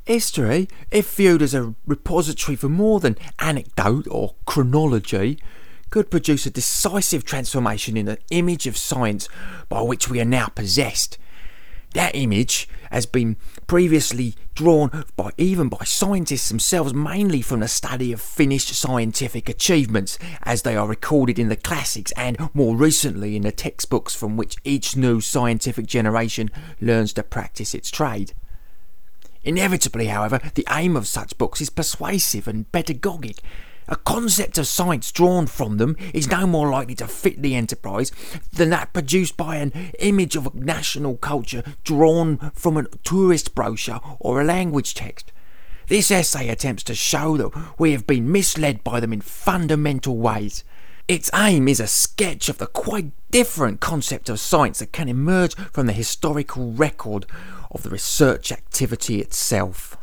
History, if viewed as a repository for more than anecdote or chronology, could produce a decisive transformation in the image of science by which we are now possessed. That image has been previously drawn even by scientists themselves, mainly from the study of finished scientific achievements as they are recorded in the classics, and more recently in the textbooks from which each new scientific generation learns to practice its trade. Inevitably, however, the aim of such books is persuasive and pedagogic. A concept of science drawn from them is no more likely to fit the enterprise than that produced by an image of a national culture drawn from a tourist brochure or a language text. This essay attempts to show that we have been misled by them in fundamental ways. Its aim is a sketch of the quite different concept of science that can emerge from the historical record of the research activity itself.